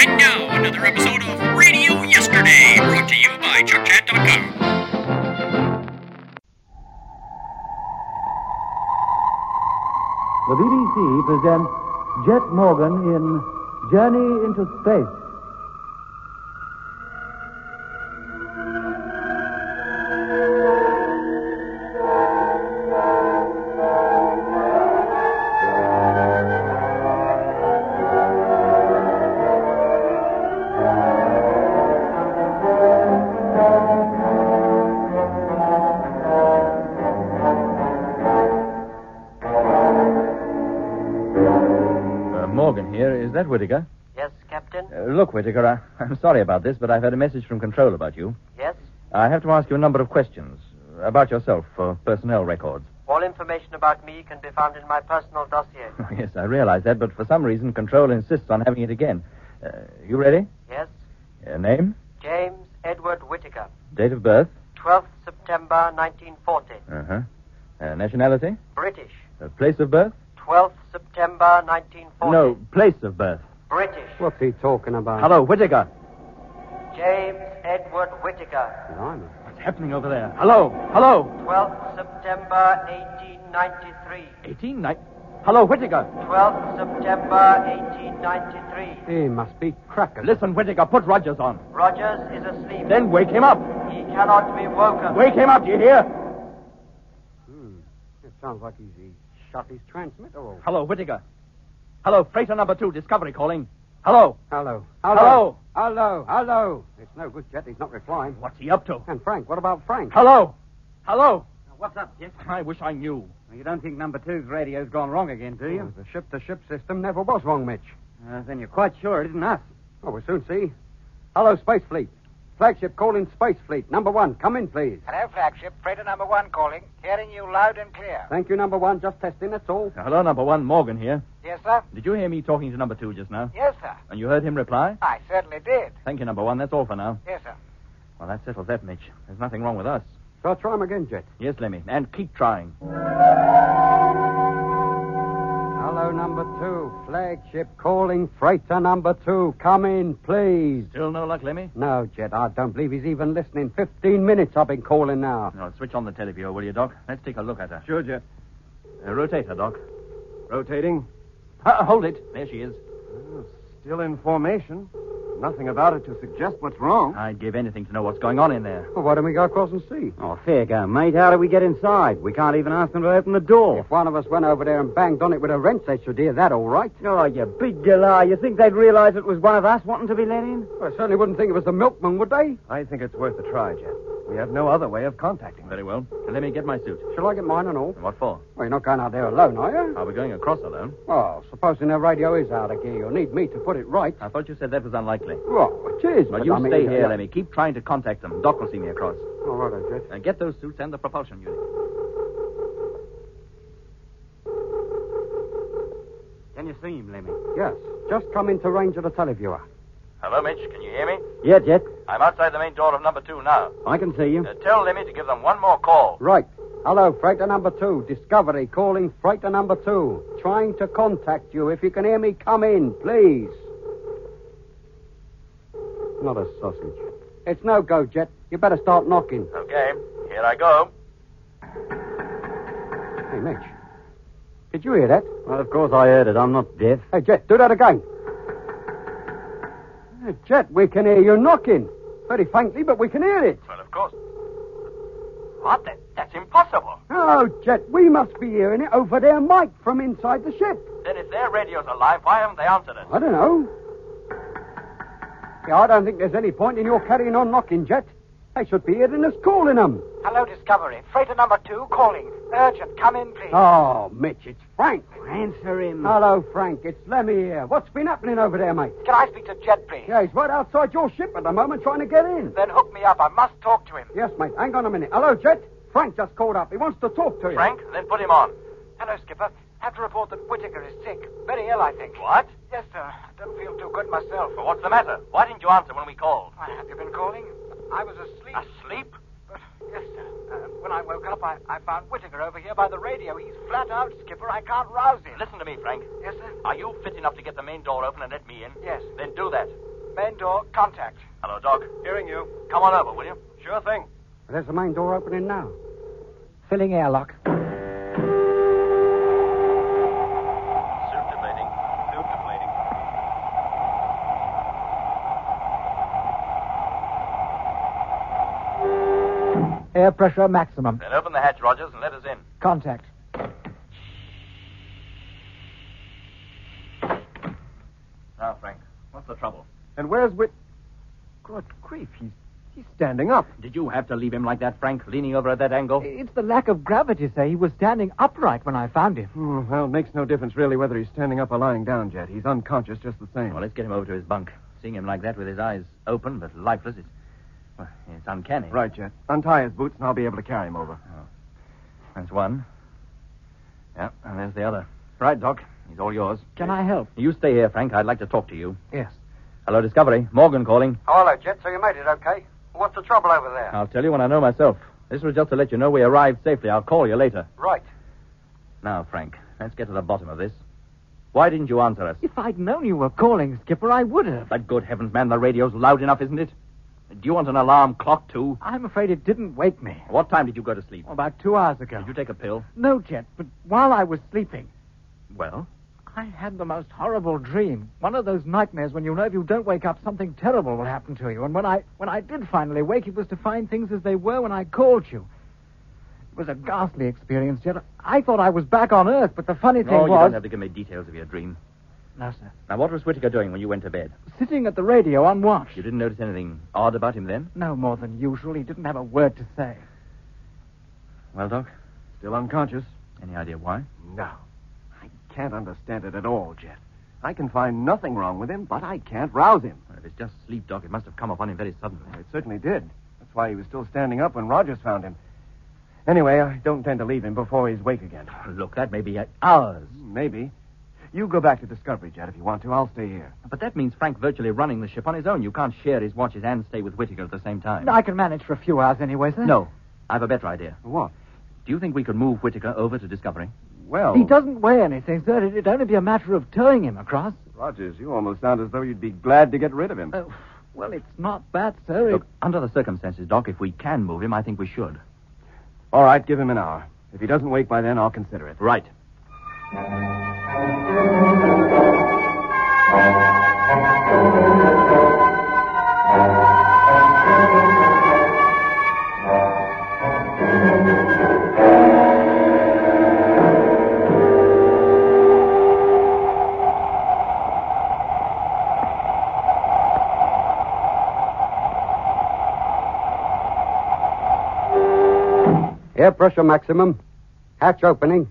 And now, another episode of Radio Yesterday, brought to you by ChuckChat.com. The BBC presents Jet Morgan in Journey into Space. Morgan here. Is that Whittaker? Yes, Captain? Look, Whittaker, I'm sorry about this, but I've had a message from Control about you. Yes? I have to ask you a number of questions about yourself for personnel records. All information about me can be found in my personal dossier. Yes, I realize that, but for some reason, Control insists on having it again. You ready? Yes? Name? James Edward Whittaker. Date of birth? 12th September 1940. Uh-huh. Nationality? British. Place of birth? 12th September 1940. No, place of birth. British. What's he talking about? Hello, Whittaker. James Edward Whittaker. Blimey. What's happening over there? Hello? 12th September 1893. Hello, Whittaker. 12th September 1893. He must be crackers. Listen, Whittaker, put Rogers on. Rogers is asleep. Then wake him up. He cannot be woken. Wake him up, do you hear? It sounds like he's shut his transmitter off. Hello, Whittaker. Hello, freighter number 2, Discovery calling. Hello. Hello. Hello. Hello. It's no good, Jet. He's not replying. What's he up to? And Frank, what about Frank? Hello. What's up, Jim? I wish I knew. Well, you don't think number two's radio's gone wrong again, do you? The ship-to-ship system never was wrong, Mitch. Then you're quite sure it isn't us. Oh, we'll soon see. Hello, Space Fleet. Flagship calling Space Fleet. Number 1, come in, please. Hello, Flagship. Freighter number 1 calling. Hearing you loud and clear. Thank you, number 1. Just testing, that's all. Hello, number 1, Morgan here. Yes, sir? Did you hear me talking to number 2 just now? Yes, sir. And you heard him reply? I certainly did. Thank you, number 1. That's all for now. Yes, sir. Well, that settles that, Mitch. There's nothing wrong with us. So I'll try him again, Jet. Yes, Lemmy. And keep trying. Hello, number 2. Flagship calling freighter number 2. Come in, please. Still no luck, Lemmy? No, Jet, I don't believe he's even listening. 15 minutes I've been calling now. No, switch on the televiewer, will you, Doc? Let's take a look at her. Sure, Jet. Rotate her, Doc. Rotating. Hold it. There she is. Still in formation. Nothing about it to suggest what's wrong. I'd give anything to know what's going on in there. Well, why don't we go across and see? Oh, fair go, mate. How do we get inside? We can't even ask them to open the door. If one of us went over there and banged on it with a wrench, they should hear that all right. Oh, you big galah. You think they'd realize it was one of us wanting to be let in? Well, I certainly wouldn't think it was the milkman, would they? I think it's worth a try, Jet. We have no other way of contacting them. Very well. Let me get my suit. Shall I get mine and all? What for? Well, you're not going out there alone, are you? Are we going across alone? Well, supposing their radio is out of gear, you'll need me to put it right. I thought you said that was unlikely. Well, it is. Well, but you I mean, stay here, yeah. Lemmy. Keep trying to contact them. Doc will see me across. All right, Jet. And get those suits and the propulsion unit. Can you see him, Lemmy? Yes. Just come into range of the televiewer. Hello, Mitch. Can you hear me? Yeah, Jet. I'm outside the main door of number 2 now. I can see you. Tell Lemmy to give them one more call. Right. Hello, freighter number 2. Discovery calling freighter number 2. Trying to contact you. If you can hear me, come in, please. Not a sausage. It's no go, Jet. You better start knocking. Okay. Here I go. Hey, Mitch. Did you hear that? Well, of course I heard it. I'm not deaf. Hey, Jet, do that again. Hey, Jet, we can hear you knocking. Very faintly, but we can hear it. Well, of course. What? That's impossible. Oh, Jet, we must be hearing it over their mic from inside the ship. Then if their radio's alive, why haven't they answered it? I don't know. Yeah, I don't think there's any point in your carrying on knocking, Jet. They should be hearing us calling them. Hello, Discovery. Freighter number 2 calling. Urgent. Come in, please. Oh, Mitch, it's Frank. Answer him. Hello, Frank. It's Lemmy here. What's been happening over there, mate? Can I speak to Jet, please? Yeah, he's right outside your ship at the moment trying to get in. Then hook me up. I must talk to him. Yes, mate. Hang on a minute. Hello, Jet. Frank just called up. He wants to talk to you. Frank, then put him on. Hello, Skipper. Have to report that Whittaker is sick. Very ill, I think. What? Yes, sir. I don't feel too good myself. Well, what's the matter? Why didn't you answer when we called? Why, have you been calling? I was asleep. Asleep? But, yes, sir. When I woke up, I found Whittaker over here by the radio. He's flat out, Skipper. I can't rouse him. Listen to me, Frank. Yes, sir? Are you fit enough to get the main door open and let me in? Yes. Then do that. Main door, contact. Hello, Doc. Hearing you. Come on over, will you? Sure thing. There's the main door opening now. Filling airlock. Suit deflating. Suit deflating. Air pressure maximum. Then open the hatch, Rogers, and let us in. Contact. Now, Frank, what's the trouble? And where's Whit... Good grief, he's standing up. Did you have to leave him like that, Frank, leaning over at that angle? It's the lack of gravity, sir. He was standing upright when I found him. Well, it makes no difference really whether he's standing up or lying down, Jet. He's unconscious just the same. Well, let's get him over to his bunk. Seeing him like that with his eyes open but lifeless, it's uncanny. Right, Jet. Untie his boots and I'll be able to carry him over. Oh. That's one. Yeah, and there's the other. Right, Doc. He's all yours. Can I help? You stay here, Frank. I'd like to talk to you. Yes. Hello, Discovery. Morgan calling. Oh, hello, Jet. So you made it okay? What's the trouble over there? I'll tell you when I know myself. This was just to let you know we arrived safely. I'll call you later. Right. Now, Frank, let's get to the bottom of this. Why didn't you answer us? If I'd known you were calling, Skipper, I would have. But good heavens, man, the radio's loud enough, isn't it? Do you want an alarm clock, too? I'm afraid it didn't wake me. What time did you go to sleep? About 2 hours ago. Did you take a pill? No, Jet, but while I was sleeping, Well? I had the most horrible dream. One of those nightmares when you know if you don't wake up, something terrible will happen to you. And when I did finally wake, it was to find things as they were when I called you. It was a ghastly experience, Jet. I thought I was back on Earth, but the funny thing No, was... you don't have to give me details of your dream. No, sir. Now, what was Whittaker doing when you went to bed? Sitting at the radio on watch. You didn't notice anything odd about him then? No more than usual. He didn't have a word to say. Well, Doc, Still unconscious? any idea why? No. I can't understand it at all, Jet. I can find nothing wrong with him, but I can't rouse him. Well, if it's just sleep, Doc, it must have come upon him very suddenly. It certainly did. That's why he was still standing up when Rogers found him. Anyway, I don't intend to leave him before he's awake again. Look, that may be hours. Maybe. You go back to Discovery, Jet, if you want to. I'll stay here. But that means Frank virtually running the ship on his own. You can't share his watches and stay with Whittaker at the same time. I can manage for a few hours anyway, sir. No. I have a better idea. What? Do you think we could move Whittaker over to Discovery? Well... He doesn't weigh anything, sir. It'd only be a matter of towing him across. Rogers, you almost sound as though you'd be glad to get rid of him. Well, it's not that, sir. Look, under the circumstances, Doc, if we can move him, I think we should. All right, give him an hour. If he doesn't wake by then, I'll consider it. Right. Air pressure maximum. Hatch opening.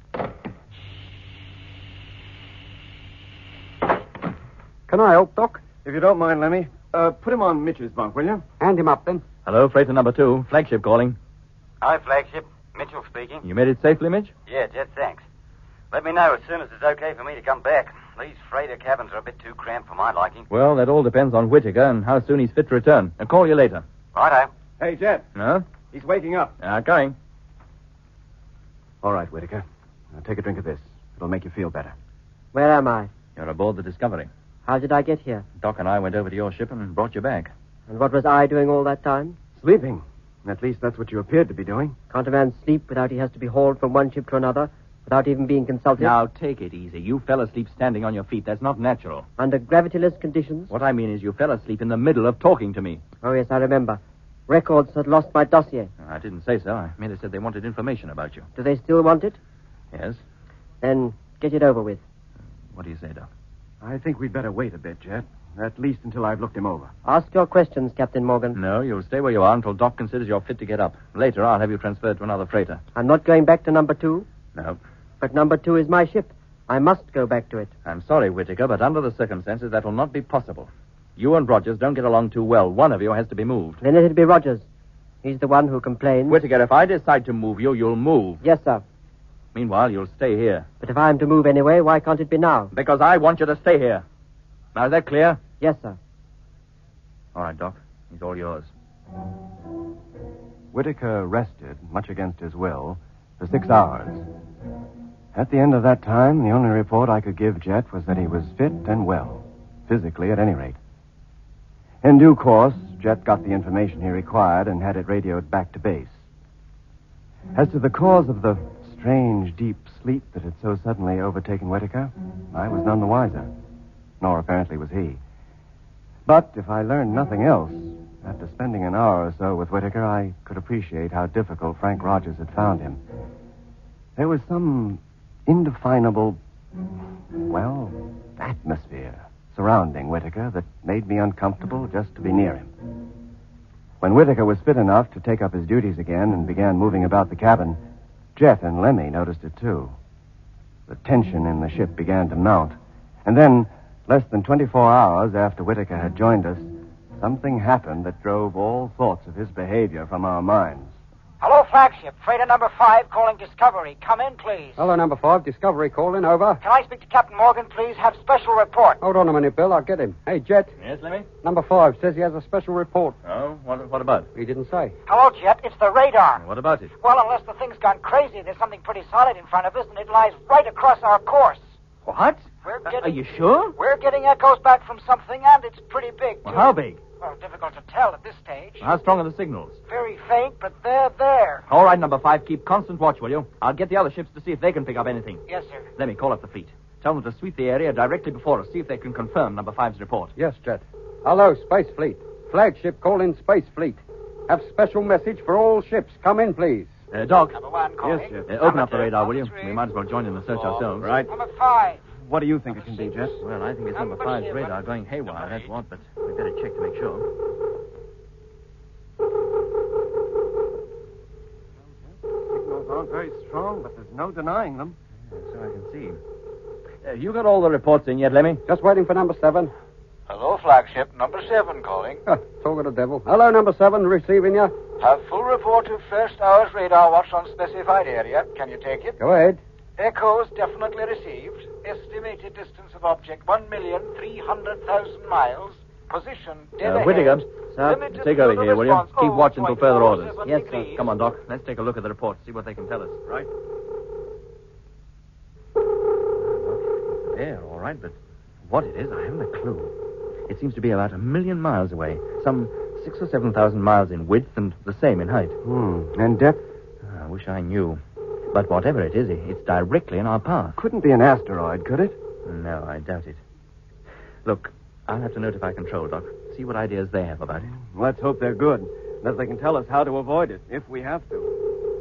Can I help, Doc? If you don't mind, Lemmy, put him on Mitch's bunk, will you? Hand him up, then. Hello, freighter number 2. Flagship calling. Hi, Flagship. Mitchell speaking. You made it safely, Mitch? Yeah, Jet, thanks. Let me know as soon as it's okay for me to come back. These freighter cabins are a bit too cramped for my liking. Well, that all depends on Whittaker and how soon he's fit to return. I'll call you later. Righto. Hey, Jet, No? he's waking up. Going. All right, Whittaker. Now take a drink of this. It'll make you feel better. Where am I? You're aboard the Discovery. How did I get here? Doc and I went over to your ship and brought you back. And what was I doing all that time? Sleeping. At least that's what you appeared to be doing. Can't a man sleep without he has to be hauled from one ship to another, without even being consulted? Now, take it easy. You fell asleep standing on your feet. That's not natural. Under gravityless conditions? What I mean is you fell asleep in the middle of talking to me. Oh, yes, I remember. Records had lost my dossier. I didn't say so. I merely said they wanted information about you. Do they still want it? Yes? Then get it over with. What do you say, Doc? I think we'd better wait a bit, Jet. At least until I've looked him over. Ask your questions, Captain Morgan. No, you'll stay where you are until Doc considers you're fit to get up. Later, I'll have you transferred to another freighter. I'm not going back to number 2. No. But number 2 is my ship. I must go back to it. I'm sorry, Whittaker, but under the circumstances, that will not be possible. You and Rogers don't get along too well. One of you has to be moved. Then it'll be Rogers. He's the one who complains. Whittaker, if I decide to move you, you'll move. Yes, sir. Meanwhile, you'll stay here. But if I'm to move anyway, why can't it be now? Because I want you to stay here. Now, is that clear? Yes, sir. All right, Doc. He's all yours. Whittaker rested, much against his will, for 6 hours. At the end of that time, the only report I could give Jet was that he was fit and well, physically at any rate. In due course, Jet got the information he required and had it radioed back to base. As to the cause of the strange, deep sleep that had so suddenly overtaken Whitaker, I was none the wiser. Nor apparently was he. But if I learned nothing else, after spending an hour or so with Whitaker, I could appreciate how difficult Frank Rogers had found him. There was some indefinable, atmosphere surrounding Whitaker that made me uncomfortable just to be near him. When Whitaker was fit enough to take up his duties again and began moving about the cabin, Jet and Lemmy noticed it too. The tension in the ship began to mount. And then, less than 24 hours after Whitaker had joined us, something happened that drove all thoughts of his behavior from our minds. Hello, flagship. Freighter number 5 calling Discovery. Come in, please. Hello, number 5. Discovery calling. Over. Can I speak to Captain Morgan, please? Have special report. Hold on a minute, Bill. I'll get him. Hey, Jet. Yes, Lemmy? Number 5 says he has a special report. Oh, what about? He didn't say. Hello, Jet. It's the radar. What about it? Well, unless the thing's gone crazy, there's something pretty solid in front of us, and it lies right across our course. What? We're getting... Are you sure? We're getting echoes back from something, and it's pretty big, too. Well, how big? Well, difficult to tell at this stage. How strong are the signals? Very faint, but they're there. All right, number 5, keep constant watch, will you? I'll get the other ships to see if they can pick up anything. Yes, sir. Let me call up the fleet. Tell them to sweep the area directly before us, see if they can confirm number 5's report. Yes, Jet. Hello, Space Fleet. Flagship calling Space Fleet. Have special message for all ships. Come in, please. Doc. Number 1 calling. Yes, Open Number up the 2, radar, will you? number 3. We might as well join in the search ourselves. Right. Number 5. What do you think it can be, Jet? Well, I think it's number 5's radar going haywire, that's what, but we'd better check to make sure. Signals aren't very strong, but there's no denying them. So I can see. You got all the reports in yet, Lemmy? Just waiting for number 7. Hello, flagship. Number 7 calling. Talk of the devil. Hello, number 7. Receiving you. Have full report of first hour's radar watch on specified area. Can you take it? Go ahead. Echoes definitely received. Estimated distance of object 1,300,000 miles. Position dead ahead. Whittaker, sir, Limited take over field of here, will you? response. Keep watch until further orders. 0.47 Yes, sir. degrees. Come on, Doc. Let's take a look at the report, see what they can tell us. Right. There, all right, but what it is, I haven't a clue. It seems to be about 1 million miles away. Some 6,000 or 7,000 miles in width and the same in height. And depth? I wish I knew. But whatever it is, it's directly in our path. Couldn't be an asteroid, could it? No, I doubt it. Look, I'll have to notify Control, Doc. See what ideas they have about it. Let's hope they're good. Unless they can tell us how to avoid it, if we have to.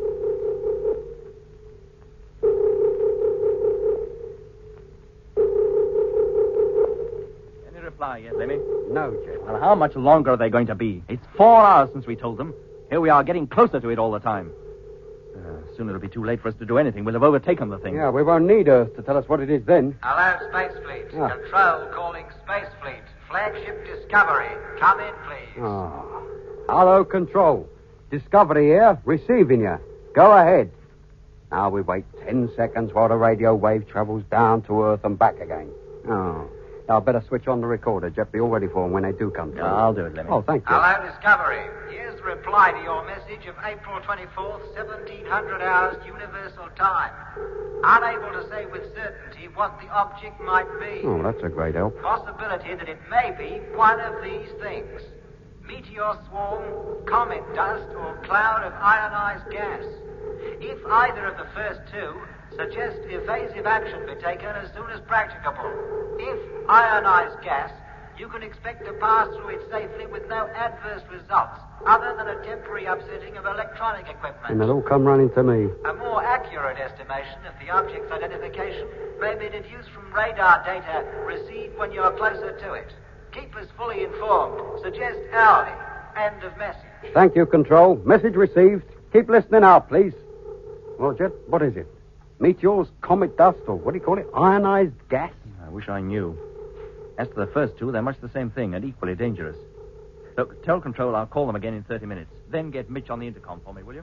Any reply yet, Lemmy? No, Jet. Well, how much longer are they going to be? It's 4 hours since we told them. Here we are getting closer to it all the time. Soon it'll be too late for us to do anything. We'll have overtaken the thing. Yeah, we won't need Earth to tell us what it is then. Hello, Space Fleet. Ah. Control calling Space Fleet. Flagship Discovery. Come in, please. Oh. Hello, Control. Discovery here, receiving you. Go ahead. Now we wait 10 seconds while the radio wave travels down to Earth and back again. Oh. Now, I better switch on the recorder. Jet, be all ready for them when they do come through. I'll do it, Lemmy. Oh, thank you. Hello, Discovery. Here's the reply to your message of April 24th, 1700 hours Universal Time. Unable to say with certainty what the object might be. Oh, that's a great help. Possibility that it may be one of these things. Meteor swarm, comet dust, or cloud of ionized gas. If either of the first two, suggest evasive action be taken as soon as practicable. If ionized gas, you can expect to pass through it safely with no adverse results, other than a temporary upsetting of electronic equipment. And they'll all come running to me. A more accurate estimation of the object's identification may be deduced from radar data received when you're closer to it. Keep us fully informed. Suggest hourly. End of message. Thank you, Control. Message received. Keep listening out, please. Well, Jet, what is it? Meteors, comet dust, or what do you call it? Ionized gas? I wish I knew. As to the first two, they're much the same thing and equally dangerous. Look, tell Control I'll call them again in 30 minutes. Then get Mitch on the intercom for me, will you?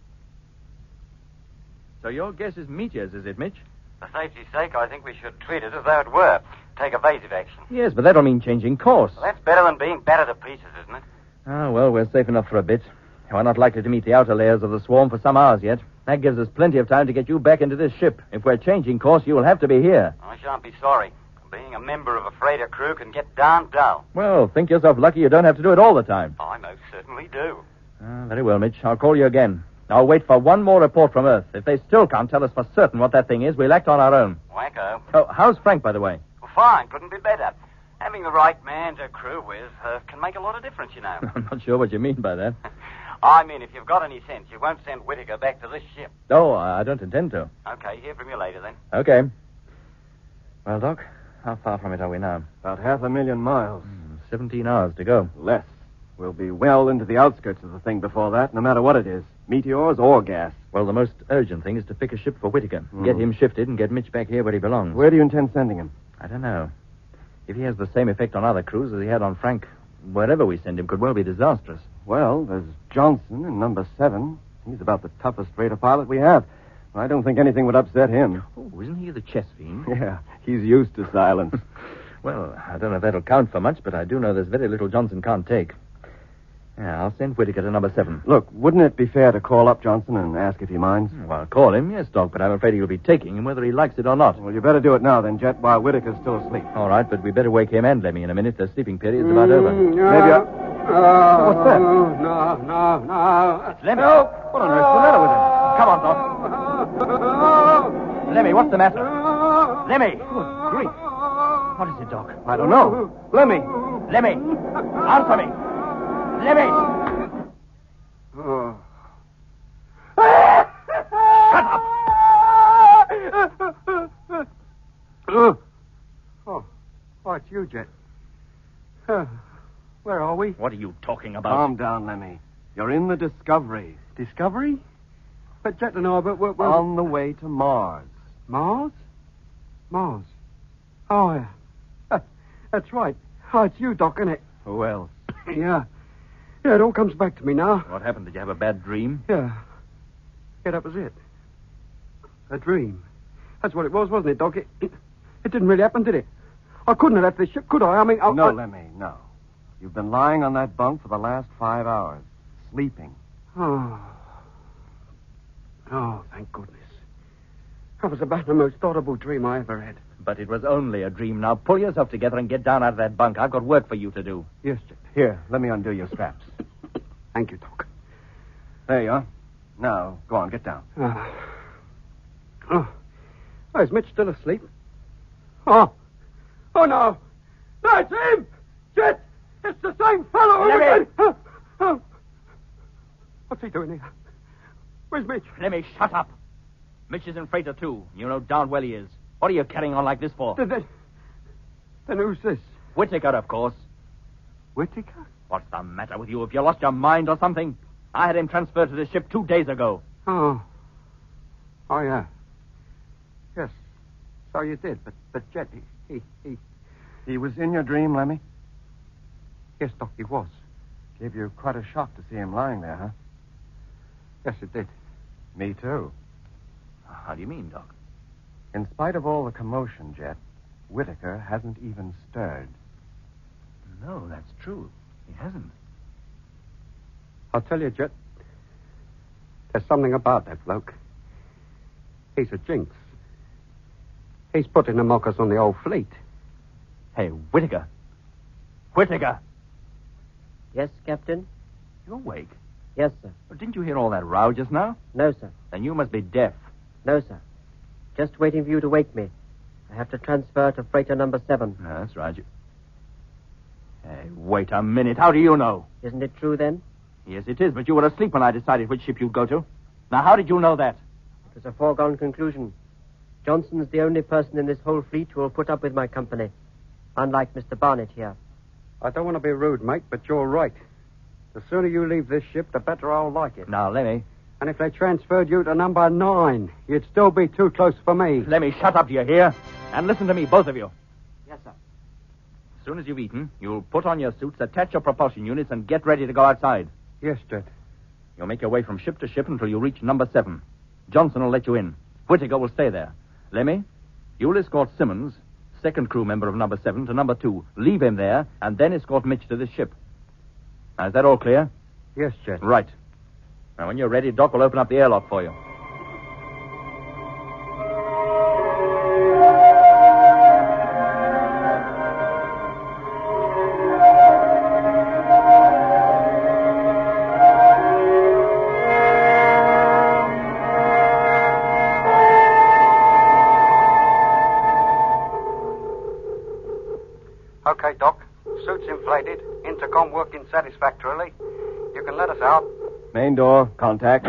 So your guess is meteors, is it, Mitch? For safety's sake, I think we should treat it as though it were. Take evasive action. Yes, but that'll mean changing course. Well, that's better than being battered to pieces, isn't it? Ah, well, we're safe enough for a bit. We're not likely to meet the outer layers of the swarm for some hours yet. That gives us plenty of time to get you back into this ship. If we're changing course, you will have to be here. I shan't be sorry. Being a member of a freighter crew can get darn dull. Well, think yourself lucky you don't have to do it all the time. I most certainly do. Very well, Mitch. I'll call you again. I'll wait for one more report from Earth. If they still can't tell us for certain what that thing is, we'll act on our own. Wacko. Oh, how's Frank, by the way? Well, fine. Couldn't be better. Having the right man to crew with can make a lot of difference, you know. I'm not sure what you mean by that. I mean, if you've got any sense, you won't send Whittaker back to this ship. Oh, I don't intend to. Okay, hear from you later, then. Okay. Well, Doc, how far from it are we now? About 500,000 miles. 17 hours to go. Less. We'll be well into the outskirts of the thing before that, no matter what it is. Meteors or gas. Well, the most urgent thing is to pick a ship for Whittaker. Get him shifted and get Mitch back here where he belongs. Where do you intend sending him? I don't know. If he has the same effect on other crews as he had on Frank, wherever we send him could well be disastrous. Well, there's Johnson in number 7. He's about the toughest freighter pilot we have. I don't think anything would upset him. Oh, isn't he the chess fiend? Yeah, he's used to silence. Well, I don't know if that'll count for much, but I do know there's very little Johnson can't take. Yeah, I'll send Whittaker to number 7. Look, wouldn't it be fair to call up Johnson and ask if he minds? Well, call him, yes, Doc, but I'm afraid he'll be taking him whether he likes it or not. Well, you better do it now then, Jet, while Whittaker's still asleep. All right, but we better wake him and Lemmy in a minute. The sleeping period's about over. Maybe what's that? No. It's Lemmy. What on earth's the matter with him? Come on, Doc. Lemmy, what's the matter? Lemmy! Good grief. What is it, Doc? I don't know. Lemmy! Lemmy! Answer me! Lemmy! Shut up! Oh, it's you, Jet. Where are we? What are you talking about? Calm down, Lemmy. You're in the Discovery. Discovery? But Jet and I, but we're... On the way to Mars. Mars? Mars. Oh, yeah. That's right. Oh, it's you, Doc, isn't it? Who else? Yeah. Yeah, it all comes back to me now. What happened? Did you have a bad dream? Yeah. Yeah, that was it. A dream. That's what it was, wasn't it, Doc? It didn't really happen, did it? I couldn't have left this ship, could I? I mean... No, Lemmy, no. You've been lying on that bunk for the last 5 hours. Sleeping. Oh, thank goodness. That was about the most horrible dream I ever had. But it was only a dream. Now pull yourself together and get down out of that bunk. I've got work for you to do. Yes, Jet. Here, let me undo your straps. Thank you, Doc. There you are. Now, go on, get down. Oh, is Mitch still asleep? Oh, no. No, it's him! Jet! It's the same fellow! Lemmy! What's he doing here? Where's Mitch? Lemmy, shut up. Mitch is in freighter 2. You know darn well he is. What are you carrying on like this for? Then who's this? Whittaker, of course. Whittaker? What's the matter with you? Have you lost your mind or something? I had him transferred to this ship 2 days ago. Oh, yeah. Yes. So you did, but Jet, He was in your dream, Lemmy? Yes, Doc, he was. Gave you quite a shock to see him lying there, huh? Yes, it did. Me, too. How do you mean, Doc? In spite of all the commotion, Jet, Whittaker hasn't even stirred. No, that's true. He hasn't. I'll tell you, Jet. There's something about that bloke. He's a jinx. He's putting the mockers on the old fleet. Hey, Whittaker. Whittaker. Yes, Captain? You're awake. Yes, sir. Well, didn't you hear all that row just now? No, sir. Then you must be deaf. No, sir. Just waiting for you to wake me. I have to transfer to freighter number 7. No, that's right. Hey, wait a minute. How do you know? Isn't it true, then? Yes, it is, but you were asleep when I decided which ship you'd go to. Now, how did you know that? It was a foregone conclusion. Johnson's the only person in this whole fleet who will put up with my company. Unlike Mr. Barnett here. I don't want to be rude, mate, but you're right. The sooner you leave this ship, the better I'll like it. Now, Lemmy. And if they transferred you to number 9, you'd still be too close for me. Lemmy, shut up, do you hear? And listen to me, both of you. Yes, sir. As soon as you've eaten, you'll put on your suits, attach your propulsion units, and get ready to go outside. Yes, Jet. You'll make your way from ship to ship until you reach number 7. Johnson will let you in. Whittaker will stay there. Lemmy, you'll escort Simmons, second crew member of number 7, to number 2. Leave him there, and then escort Mitch to this ship. Now, is that all clear? Yes, Jet. Right. Now, when you're ready, Doc will open up the airlock for you. Okay, Doc. Suit's inflated. Intercom working satisfactorily. You can let us out. Main door, contact.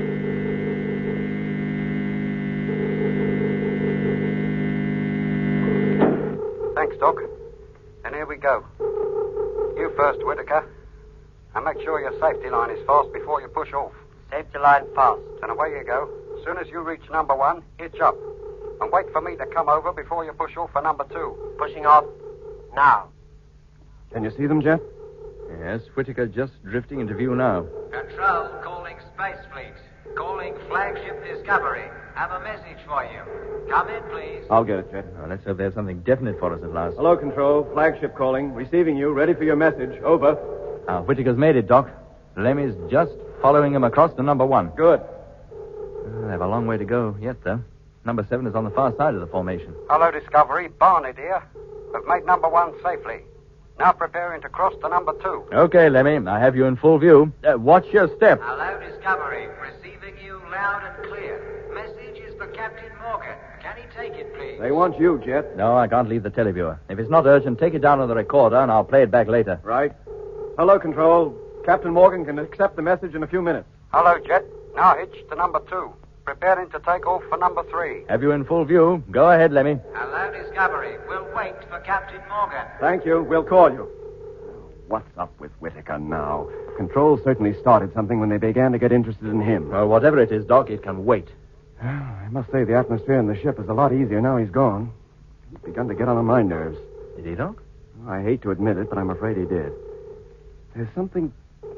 Thanks, Doc. And here we go. You first, Whitaker. And make sure your safety line is fast before you push off. Safety line fast. And away you go. As soon as you reach number 1, hitch up. And wait for me to come over before you push off for number 2. Pushing off now. Can you see them, Jet? Yes, Whitaker just drifting into view now. Control calling Space Fleet. Calling Flagship Discovery. Have a message for you. Come in, please. I'll get it, Jet. Well, let's hope there's something definite for us at last. Hello, Control. Flagship calling. Receiving you. Ready for your message. Over. Whitaker's made it, Doc. Lemmy's just following him across to number 1. Good. They have a long way to go yet, though. Number 7 is on the far side of the formation. Hello, Discovery. Barney, dear. We've made number 1 safely. Now preparing to cross to number 2. Okay, Lemmy. I have you in full view. Watch your step. Hello, Discovery. Receiving you loud and clear. Message is for Captain Morgan. Can he take it, please? They want you, Jet. No, I can't leave the televiewer. If it's not urgent, take it down on the recorder, and I'll play it back later. Right. Hello, Control. Captain Morgan can accept the message in a few minutes. Hello, Jet. Now hitch to number 2. Preparing to take off for number 3. Have you in full view? Go ahead, Lemmy. Hello, Discovery. We'll wait for Captain Morgan. Thank you. We'll call you. What's up with Whitaker now? Control certainly started something when they began to get interested in him. Well, whatever it is, Doc, it can wait. I must say the atmosphere in the ship is a lot easier now he's gone. He's begun to get on my nerves. Did he, Doc? I hate to admit it, but I'm afraid he did. There's something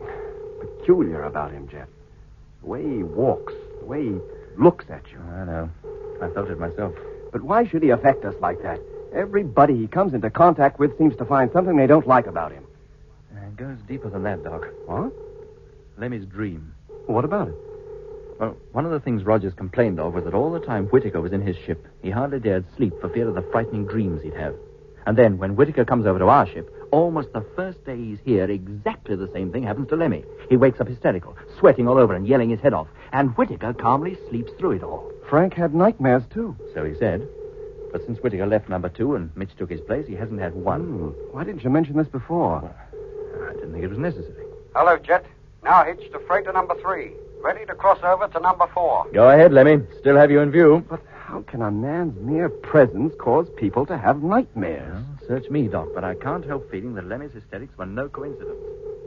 peculiar about him, Jeff. The way he walks, the way he looks at you. I know. I felt it myself. But why should he affect us like that? Everybody he comes into contact with seems to find something they don't like about him. It goes deeper than that, Doc. What? Lemmy's dream. What about it? Well, one of the things Rogers complained of was that all the time Whitaker was in his ship, he hardly dared sleep for fear of the frightening dreams he'd have. And then, when Whitaker comes over to our ship, almost the first day he's here, exactly the same thing happens to Lemmy. He wakes up hysterical, sweating all over and yelling his head off. And Whitaker calmly sleeps through it all. Frank had nightmares, too. So he said. But since Whitaker left number 2 and Mitch took his place, he hasn't had one. Why didn't you mention this before? Well, I didn't think it was necessary. Hello, Jet. Now hitch to freighter number 3. Ready to cross over to number 4. Go ahead, Lemmy. Still have you in view. But how can a man's mere presence cause people to have nightmares? Well, search me, Doc, but I can't help feeling that Lemmy's hysterics were no coincidence.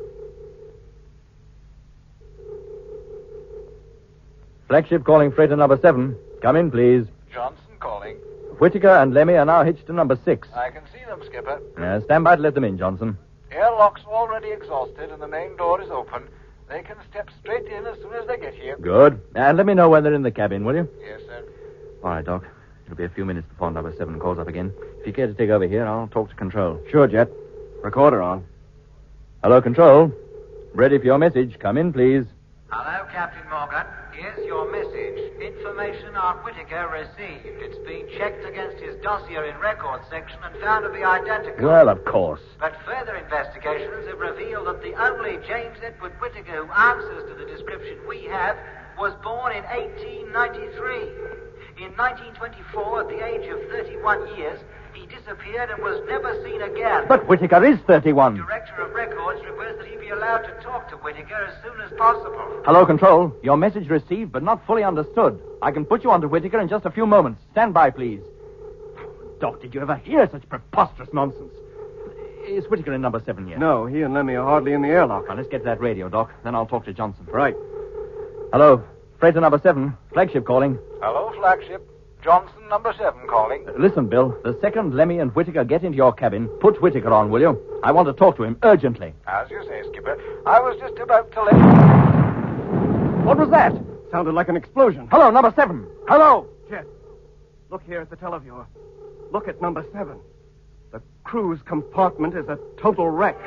Flagship calling freighter number 7. Come in, please. Johnson calling. Whitaker and Lemmy are now hitched to number 6. I can see them, Skipper. Stand by to let them in, Johnson. Airlock's already exhausted and the main door is open. They can step straight in as soon as they get here. Good. And let me know when they're in the cabin, will you? Yes, sir. All right, Doc. It'll be a few minutes before number 7 calls up again. If you care to take over here, I'll talk to Control. Sure, Jet. Recorder on. Hello, Control. Ready for your message. Come in, please. Hello, Captain Morgan. Here's your message. Information on Whitaker received. It's been checked against his dossier in records section and found to be identical. Well, of course. But further investigations have revealed that the only James Edward Whitaker who answers to the description we have was born in 1893. In 1924, at the age of 31 years, he disappeared and was never seen again. But Whitaker is 31. The Director of Records requests that he be allowed to talk to Whitaker as soon as possible. Hello, Control. Your message received, but not fully understood. I can put you on to Whitaker in just a few moments. Stand by, please. Doc, did you ever hear such preposterous nonsense? Is Whitaker in number 7 yet? No, he and Lemmy are hardly in the airlock. Now, let's get to that radio, Doc. Then I'll talk to Johnson. Right. Hello. Freighter number 7. Flagship calling. Hello, Flagship. Johnson, number 7 calling. Listen, Bill. The second Lemmy and Whitaker get into your cabin, put Whitaker on, will you? I want to talk to him urgently. As you say, Skipper. I was just about to let... What was that? Sounded like an explosion. Hello, number 7. Hello. Jet, look here at the televiewer. Look at number 7. The crew's compartment is a total wreck.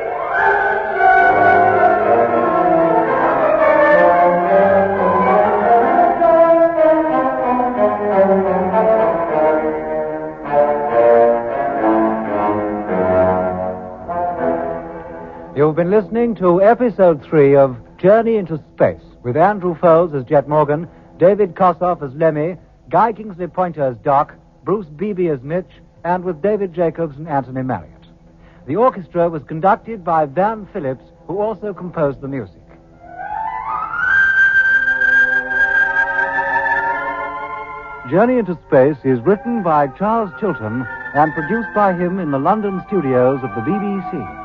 You've been listening to Episode 3 of Journey into Space, with Andrew Foles as Jet Morgan, David Kossoff as Lemmy, Guy Kingsley Pointer as Doc, Bruce Beebe as Mitch, and with David Jacobs and Anthony Marriott. The orchestra was conducted by Van Phillips, who also composed the music. Journey into Space is written by Charles Chilton and produced by him in the London studios of the BBC.